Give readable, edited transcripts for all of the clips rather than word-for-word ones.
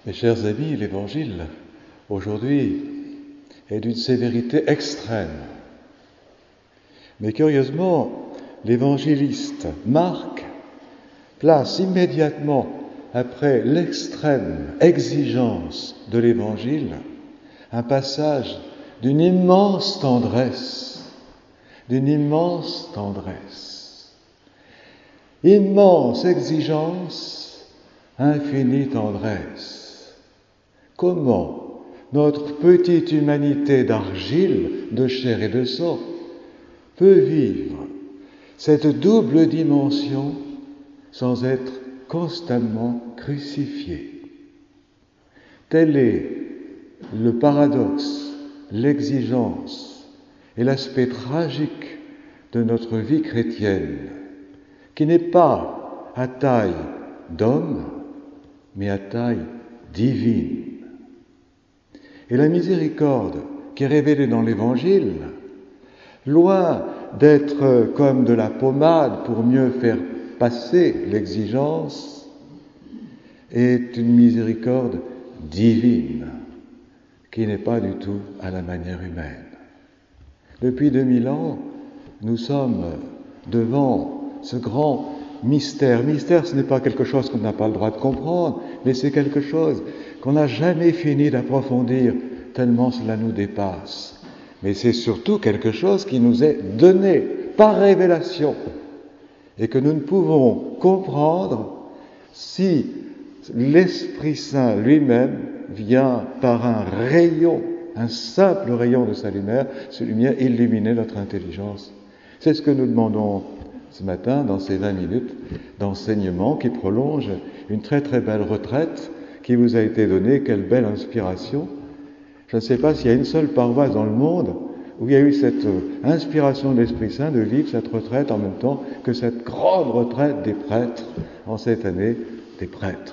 Mes chers amis, l'Évangile, aujourd'hui, est d'une sévérité extrême. Mais curieusement, l'évangéliste Marc place immédiatement après l'extrême exigence de l'Évangile un passage d'une immense tendresse. Immense exigence, infinie tendresse. Comment notre petite humanité d'argile, de chair et de sang, peut vivre cette double dimension sans être constamment crucifiée? Tel est le paradoxe, l'exigence et l'aspect tragique de notre vie chrétienne, qui n'est pas à taille d'homme, mais à taille divine. Et la miséricorde qui est révélée dans l'Évangile, loin d'être comme de la pommade pour mieux faire passer l'exigence, est une miséricorde divine, qui n'est pas du tout à la manière humaine. Depuis 2000 ans, nous sommes devant ce grand mystère. Mystère, ce n'est pas quelque chose qu'on n'a pas le droit de comprendre, mais c'est quelque chose qu'on n'a jamais fini d'approfondir, tellement cela nous dépasse. Mais c'est surtout quelque chose qui nous est donné par révélation et que nous ne pouvons comprendre si l'Esprit Saint lui-même vient par un rayon, un simple rayon de sa lumière illuminer notre intelligence. C'est ce que nous demandons ce matin dans ces 20 minutes d'enseignement qui prolongent une très très belle retraite qui vous a été donnée. Quelle belle inspiration! Je ne sais pas s'il y a une seule paroisse dans le monde où il y a eu cette inspiration de l'Esprit Saint de vivre cette retraite en même temps que cette grande retraite des prêtres, en cette année des prêtres.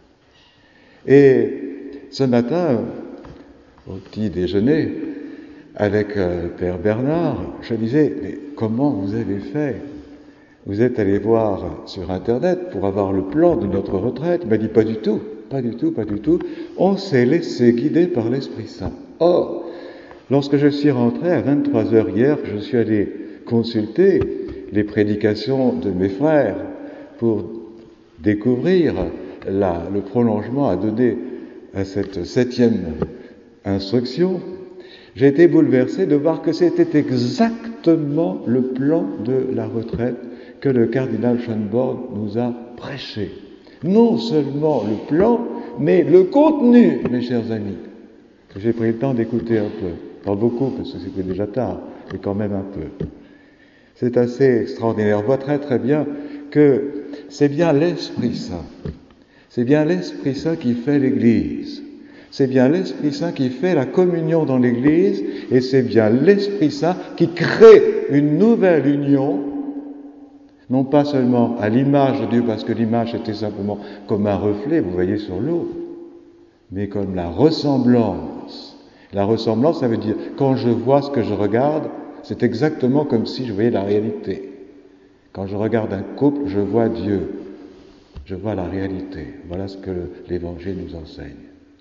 Et ce matin, au petit déjeuner, avec Père Bernard, je disais, mais comment vous avez fait? Vous êtes allé voir sur Internet pour avoir le plan de notre retraite? Il m'a dit, pas du tout. On s'est laissé guider par l'Esprit Saint. Or, lorsque je suis rentré à 23h hier, je suis allé consulter les prédications de mes frères pour découvrir le prolongement à donner à cette 7e instruction. J'ai été bouleversé de voir que c'était exactement le plan de la retraite que le cardinal Schönborn nous a prêché. Non seulement le plan, mais le contenu, mes chers amis. J'ai pris le temps d'écouter un peu. Pas beaucoup, parce que c'était déjà tard, mais quand même un peu. C'est assez extraordinaire. On voit très très bien que c'est bien l'Esprit Saint. C'est bien l'Esprit Saint qui fait l'Église. C'est bien l'Esprit Saint qui fait la communion dans l'Église, et c'est bien l'Esprit Saint qui crée une nouvelle union, non pas seulement à l'image de Dieu, parce que l'image était simplement comme un reflet, vous voyez, sur l'eau, mais comme la ressemblance. La ressemblance, ça veut dire, quand je vois ce que je regarde, c'est exactement comme si je voyais la réalité. Quand je regarde un couple, je vois Dieu. Je vois la réalité. Voilà ce que l'Évangile nous enseigne.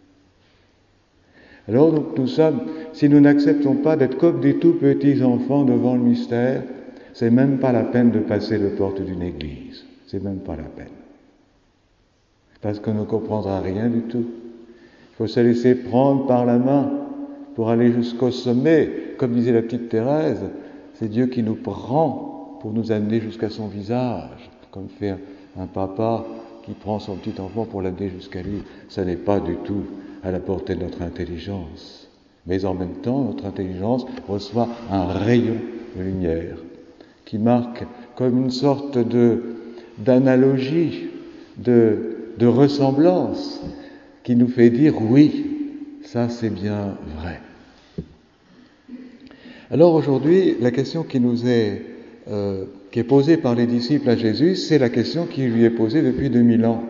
Alors, donc, nous sommes, si nous n'acceptons pas d'être comme des tout petits enfants devant le mystère, c'est même pas la peine de passer les portes d'une église. C'est même pas la peine. Parce qu'on ne comprendra rien du tout. Il faut se laisser prendre par la main pour aller jusqu'au sommet. Comme disait la petite Thérèse, c'est Dieu qui nous prend pour nous amener jusqu'à son visage. Comme fait un papa qui prend son petit enfant pour l'amener jusqu'à lui. Ça n'est pas du tout à la portée de notre intelligence. Mais en même temps, notre intelligence reçoit un rayon de lumière qui marque comme une sorte d'analogie, de ressemblance, qui nous fait dire oui, ça c'est bien vrai. Alors aujourd'hui, la question qui est posée par les disciples à Jésus, c'est la question qui lui est posée depuis 2000 ans.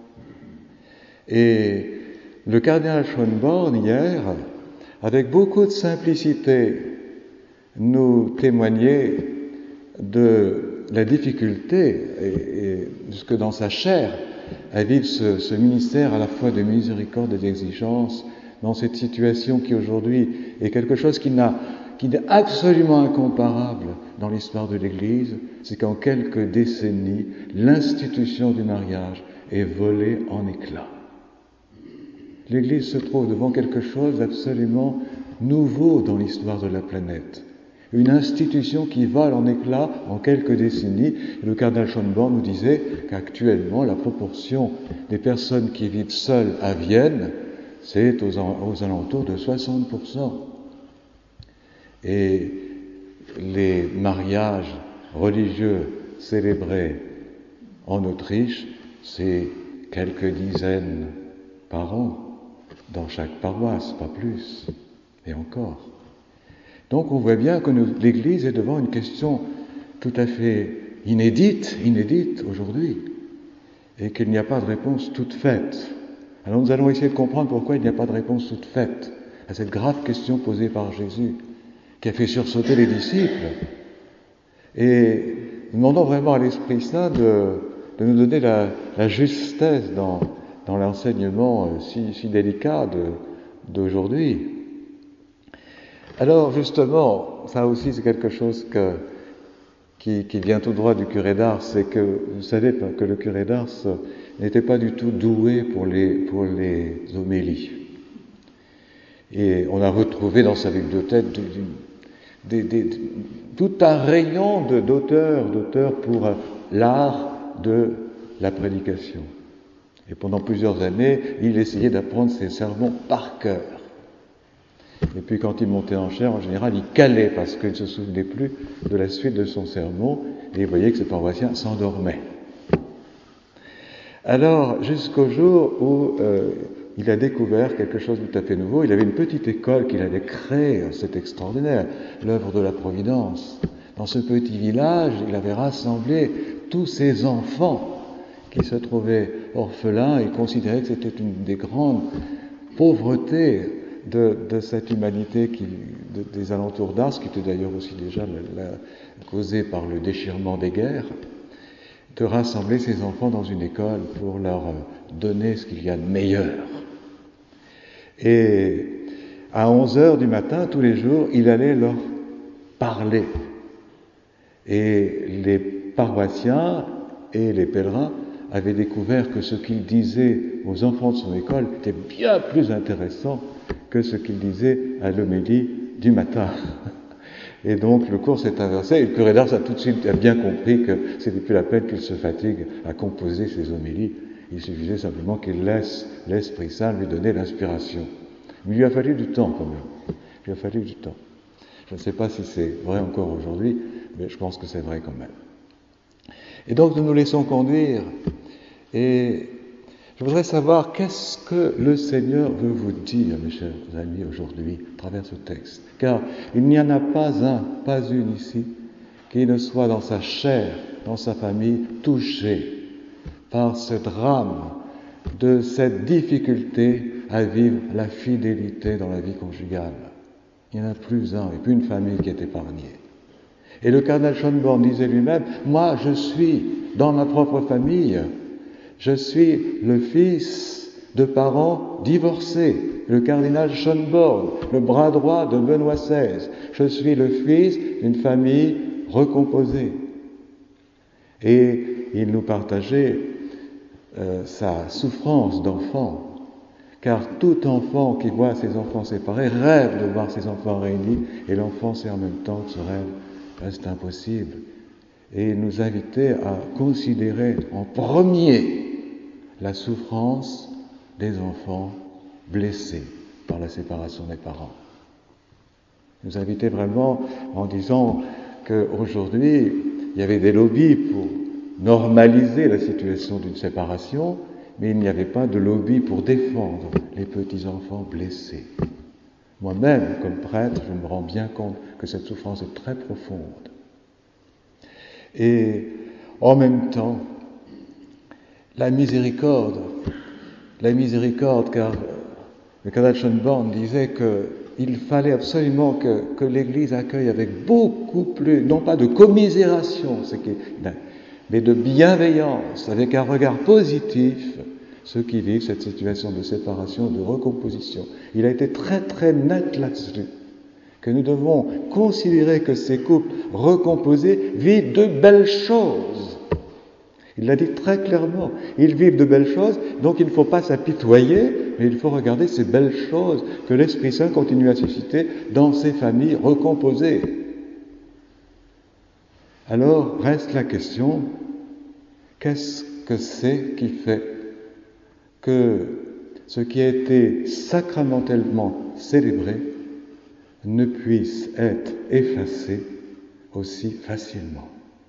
Et le cardinal Schönborn, hier, avec beaucoup de simplicité, nous témoignait de la difficulté, et jusque dans sa chair, à vivre ce ministère à la fois de miséricorde et d'exigence dans cette situation qui aujourd'hui est quelque chose qui est absolument incomparable dans l'histoire de l'Église, c'est qu'en quelques décennies, l'institution du mariage est volée en éclats. L'Église se trouve devant quelque chose d'absolument nouveau dans l'histoire de la planète. Une institution qui vole en éclats en quelques décennies. Le cardinal Schönborn nous disait qu'actuellement, la proportion des personnes qui vivent seules à Vienne, c'est aux alentours de 60%. Et les mariages religieux célébrés en Autriche, c'est quelques dizaines par an, dans chaque paroisse, pas plus, et encore. Donc on voit bien que l'Église est devant une question tout à fait inédite aujourd'hui, et qu'il n'y a pas de réponse toute faite. Alors nous allons essayer de comprendre pourquoi il n'y a pas de réponse toute faite à cette grave question posée par Jésus, qui a fait sursauter les disciples. Et nous demandons vraiment à l'Esprit Saint de nous donner la justesse dans l'enseignement si délicat d'aujourd'hui. Alors justement, ça aussi c'est quelque chose qui vient tout droit du curé d'Ars, c'est que vous savez que le curé d'Ars n'était pas du tout doué pour les homélies. Et on a retrouvé dans sa bibliothèque tout un rayon d'auteurs pour l'art de la prédication. Et pendant plusieurs années, il essayait d'apprendre ses sermons par cœur. Et puis quand il montait en chaire, en général, il calait parce qu'il ne se souvenait plus de la suite de son sermon, et il voyait que ses paroissiens s'endormaient. Alors, jusqu'au jour où il a découvert quelque chose de tout à fait nouveau. Il avait une petite école qu'il avait créée, c'est extraordinaire, l'œuvre de la Providence. Dans ce petit village, il avait rassemblé tous ces enfants qui se trouvaient orphelins. Il considérait que c'était une des grandes pauvretés de cette humanité des alentours d'Ars, qui était d'ailleurs aussi déjà causée par le déchirement des guerres, de rassembler ces enfants dans une école pour leur donner ce qu'il y a de meilleur. Et à 11h du matin, tous les jours, il allait leur parler. Et les paroissiens et les pèlerins avaient découvert que ce qu'il disait aux enfants de son école était bien plus intéressant que ce qu'il disait à l'homélie du matin. Et donc le cours s'est inversé, et le curé d'Ars a tout de suite bien compris que c'était plus la peine qu'il se fatigue à composer ses homélies. Il suffisait simplement qu'il laisse l'Esprit Saint lui donner l'inspiration. Mais il lui a fallu du temps quand même. Il lui a fallu du temps. Je ne sais pas si c'est vrai encore aujourd'hui, mais je pense que c'est vrai quand même. Et donc nous nous laissons conduire, et je voudrais savoir qu'est-ce que le Seigneur veut vous dire, mes chers amis, aujourd'hui, à travers ce texte. Car il n'y en a pas une ici, qui ne soit dans sa chair, dans sa famille, touché par ce drame de cette difficulté à vivre la fidélité dans la vie conjugale. Il n'y en a plus un, et plus une famille qui est épargnée. Et le cardinal Schönborn disait lui-même, moi je suis dans ma propre famille, je suis le fils de parents divorcés, le cardinal Schönborn, le bras droit de Benoît XVI. Je suis le fils d'une famille recomposée. Et il nous partageait sa souffrance d'enfant, car tout enfant qui voit ses enfants séparés rêve de voir ses enfants réunis, et l'enfant sait en même temps que ce rêve reste impossible. Et il nous invitait à considérer en premier la souffrance des enfants blessés par la séparation des parents. Il nous invitait vraiment en disant qu'aujourd'hui, il y avait des lobbies pour normaliser la situation d'une séparation, mais il n'y avait pas de lobby pour défendre les petits-enfants blessés. Moi-même, comme prêtre, je me rends bien compte que cette souffrance est très profonde. Et en même temps, la miséricorde, car le cardinal Schönborn disait qu'il fallait absolument que l'Église accueille avec beaucoup plus, non pas de commisération, mais de bienveillance, avec un regard positif, ceux qui vivent cette situation de séparation, de recomposition. Il a été très très net là-dessus, que nous devons considérer que ces couples recomposés vivent de belles choses. Il l'a dit très clairement, ils vivent de belles choses, donc il ne faut pas s'apitoyer, mais il faut regarder ces belles choses que l'Esprit Saint continue à susciter dans ces familles recomposées. Alors reste la question, qu'est-ce que c'est qui fait que ce qui a été sacramentellement célébré ne puisse être effacé aussi facilement?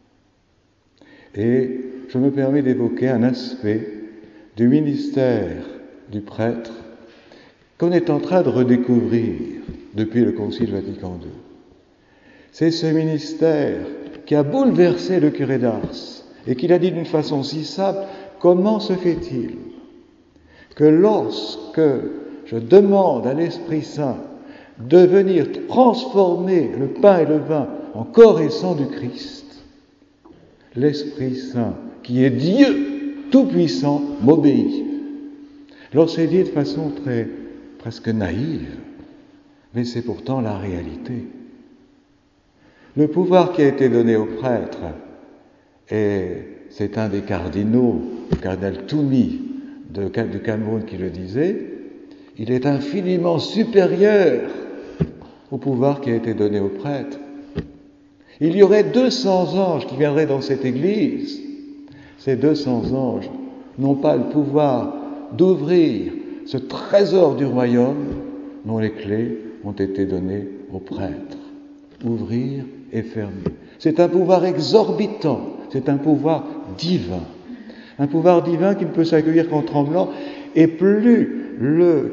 Et je me permets d'évoquer un aspect du ministère du prêtre qu'on est en train de redécouvrir depuis le Concile Vatican II. C'est ce ministère qui a bouleversé le curé d'Ars et qui l'a dit d'une façon si simple: comment se fait-il que lorsque je demande à l'Esprit Saint de venir transformer le pain et le vin en corps et sang du Christ, l'Esprit Saint, qui est Dieu tout-puissant, m'obéit? Alors c'est dit de façon presque naïve, mais c'est pourtant la réalité. Le pouvoir qui a été donné aux prêtres, et c'est un des cardinaux, le cardinal Toumi du Cameroun qui le disait, il est infiniment supérieur au pouvoir qui a été donné aux prêtres. Il y aurait 200 anges qui viendraient dans cette église. Ces 200 anges n'ont pas le pouvoir d'ouvrir ce trésor du royaume dont les clés ont été données aux prêtres. Ouvrir et fermer. C'est un pouvoir exorbitant, c'est un pouvoir divin. Un pouvoir divin qui ne peut s'accueillir qu'en tremblant, et plus le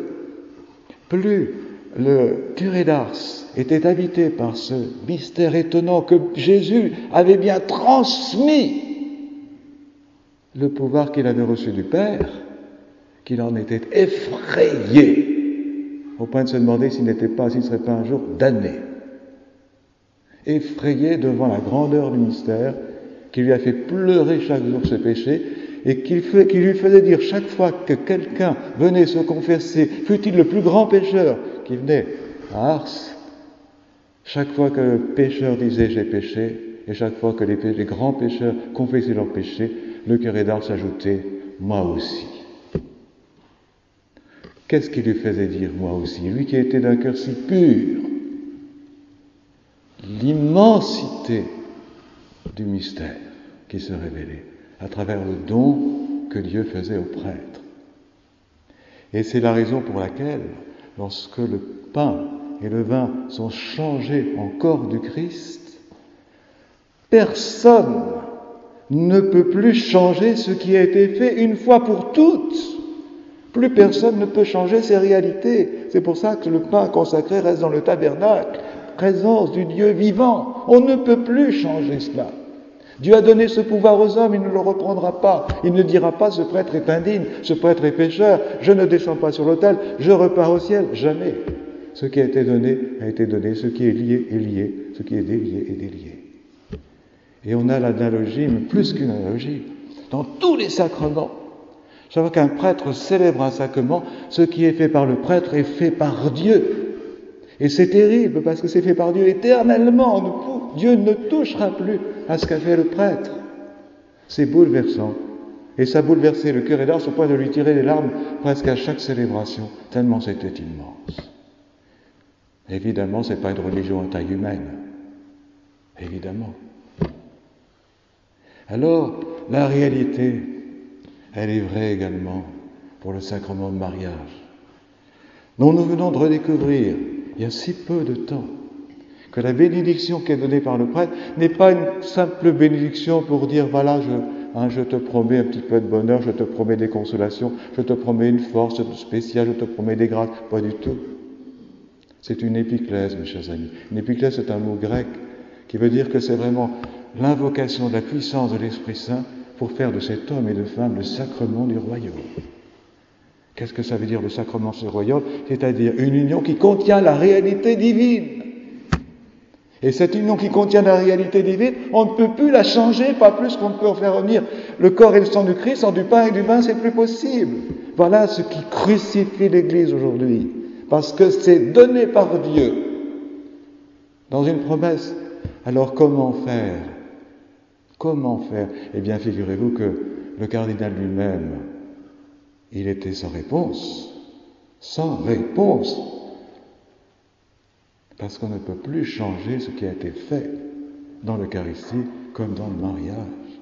curé d'Ars était habité par ce mystère étonnant que Jésus avait bien transmis, le pouvoir qu'il avait reçu du Père, qu'il en était effrayé, au point de se demander s'il ne serait pas un jour damné. Effrayé devant la grandeur du mystère qui lui a fait pleurer chaque jour ce péché et qui lui faisait dire chaque fois que quelqu'un venait se confesser, fût-il le plus grand pécheur qui venait à Ars, chaque fois que le pécheur disait « j'ai péché », et chaque fois que les grands pécheurs confessaient leurs péchés, le curé d'Ars ajoutait « moi aussi ». Qu'est-ce qui lui faisait dire « moi aussi » ? Lui qui était d'un cœur si pur, l'immensité du mystère qui se révélait à travers le don que Dieu faisait aux prêtres. Et c'est la raison pour laquelle, lorsque le pain et le vin sont changés en corps du Christ, personne ne peut plus changer ce qui a été fait une fois pour toutes. Plus personne ne peut changer ces réalités. C'est pour ça que le pain consacré reste dans le tabernacle, présence du Dieu vivant. On ne peut plus changer cela. Dieu a donné ce pouvoir aux hommes, il ne le reprendra pas. Il ne dira pas « ce prêtre est indigne, ce prêtre est pécheur, je ne descends pas sur l'autel, je repars au ciel ». Jamais. Ce qui a été donné, ce qui est lié est lié, ce qui est délié est délié. Et on a l'analogie, mais plus qu'une analogie, dans tous les sacrements. Savoir qu'un prêtre célèbre un sacrement, ce qui est fait par le prêtre est fait par Dieu. Et c'est terrible parce que c'est fait par Dieu éternellement. Dieu ne touchera plus à ce qu'a fait le prêtre. C'est bouleversant. Et ça a bouleversé le curé d'Ars au point de lui tirer les larmes presque à chaque célébration, tellement c'était immense. Évidemment, ce n'est pas une religion à taille humaine. Évidemment. Alors, la réalité, elle est vraie également pour le sacrement de mariage, dont nous venons de redécouvrir il y a si peu de temps que la bénédiction qui est donnée par le prêtre n'est pas une simple bénédiction pour dire voilà, je te promets un petit peu de bonheur, je te promets des consolations, je te promets une force spéciale, je te promets des grâces. Pas du tout. C'est une épiclèse, mes chers amis. Une épiclèse, c'est un mot grec qui veut dire que c'est vraiment l'invocation de la puissance de l'Esprit Saint pour faire de cet homme et de femme le sacrement du royaume. Qu'est-ce que ça veut dire le sacrement du royaume ? C'est-à-dire une union qui contient la réalité divine. Et cette union qui contient la réalité divine, on ne peut plus la changer, pas plus qu'on ne peut en faire revenir le corps et le sang du Christ, sans du pain et du vin, c'est plus possible. Voilà ce qui crucifie l'Église aujourd'hui, parce que c'est donné par Dieu dans une promesse. Alors comment faire? Comment faire? Eh bien, figurez-vous que le cardinal lui-même, il était sans réponse. Sans réponse. Parce qu'on ne peut plus changer ce qui a été fait dans l'Eucharistie comme dans le mariage.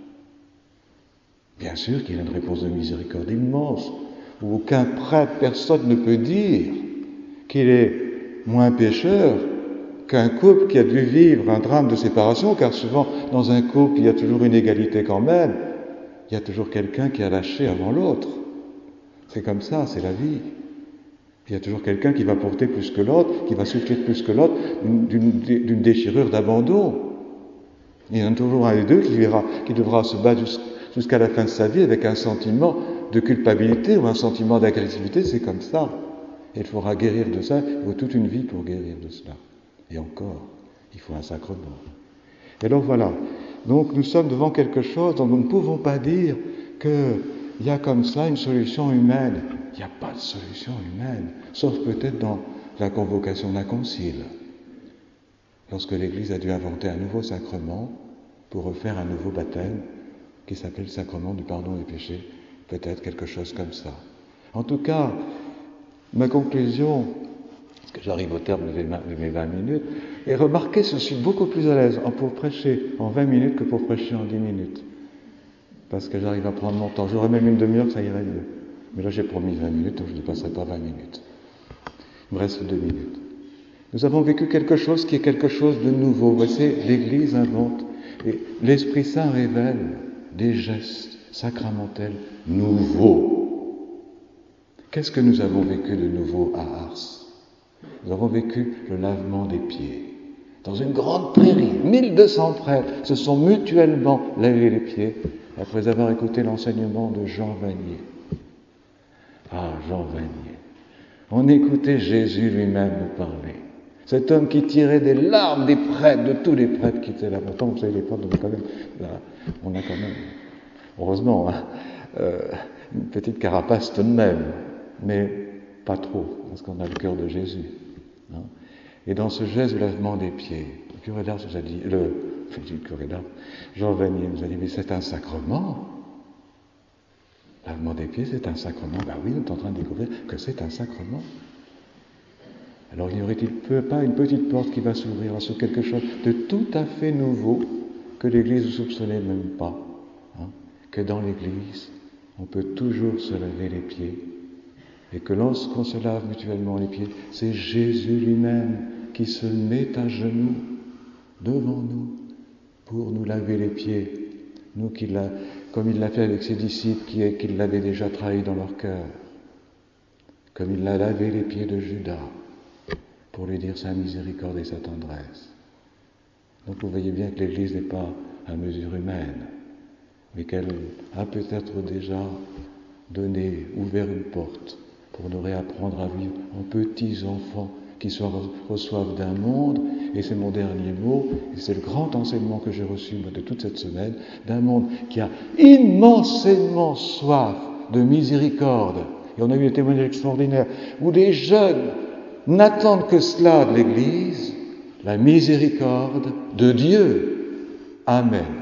Bien sûr qu'il y a une réponse de miséricorde immense, où aucun prêtre, personne ne peut dire qu'il est moins pécheur qu'un couple qui a dû vivre un drame de séparation, car souvent, dans un couple, il y a toujours une égalité quand même. Il y a toujours quelqu'un qui a lâché avant l'autre. C'est comme ça, c'est la vie. Il y a toujours quelqu'un qui va porter plus que l'autre, qui va souffrir plus que l'autre d'une déchirure d'abandon. Il y en a toujours un des deux qui devra se battre jusqu'à la fin de sa vie avec un sentiment de culpabilité ou un sentiment d'agressivité, c'est comme ça. Et il faudra guérir de ça, il faut toute une vie pour guérir de cela. Et encore, il faut un sacrement. Et alors voilà, donc nous sommes devant quelque chose dont nous ne pouvons pas dire qu'il y a comme ça une solution humaine. Il n'y a pas de solution humaine, sauf peut-être dans la convocation d'un concile, lorsque l'Église a dû inventer un nouveau sacrement pour refaire un nouveau baptême qui s'appelle le sacrement du pardon des péchés, peut-être quelque chose comme ça. En tout cas, ma conclusion, parce que j'arrive au terme de mes 20 minutes, est remarquez, je suis beaucoup plus à l'aise pour prêcher en 20 minutes que pour prêcher en 10 minutes. Parce que j'arrive à prendre mon temps. J'aurais même une demi-heure, ça irait mieux. Mais là, j'ai promis 20 minutes, donc je ne dépasserai pas 20 minutes. Il me reste 2 minutes. Nous avons vécu quelque chose qui est quelque chose de nouveau. Vous voyez, l'Église invente, et l'Esprit Saint révèle des gestes sacramentels nouveaux. Qu'est-ce que nous avons vécu de nouveau à Ars? Nous avons vécu le lavement des pieds. Dans une grande prairie, 1200 prêtres se sont mutuellement lavés les pieds après avoir écouté l'enseignement de Jean Vanier. Ah, Jean Vanier. On écoutait Jésus lui-même nous parler. Cet homme qui tirait des larmes des prêtres, de tous les prêtres qui étaient là. Pourtant, vous savez, les prêtres, on a quand même, heureusement, une petite carapace tout de même, mais pas trop, parce qu'on a le cœur de Jésus. Hein. Et dans ce geste de lavement des pieds, le curé d'Ars nous a dit, Jean Vanier nous a dit, mais c'est un sacrement. Lavement des pieds, c'est un sacrement. Ben oui, nous sommes en train de découvrir que c'est un sacrement. Alors, n'y aurait-il pas une petite porte qui va s'ouvrir sur quelque chose de tout à fait nouveau que l'Église ne soupçonnait même pas, hein, que dans l'Église, on peut toujours se laver les pieds, et que lorsqu'on se lave mutuellement les pieds, c'est Jésus lui-même qui se met à genoux devant nous pour nous laver les pieds, nous comme il l'a fait avec ses disciples qui l'avaient déjà trahi dans leur cœur, comme il a lavé les pieds de Judas pour lui dire sa miséricorde et sa tendresse. Donc vous voyez bien que l'Église n'est pas à mesure humaine, mais qu'elle a peut-être déjà ouvert une porte pour nous réapprendre à vivre en petits enfants qui reçoivent d'un monde, et c'est mon dernier mot, et c'est le grand enseignement que j'ai reçu de toute cette semaine, d'un monde qui a immensément soif de miséricorde. Et on a eu des témoignages extraordinaires où des jeunes n'attendent que cela de l'Église, la miséricorde de Dieu. Amen.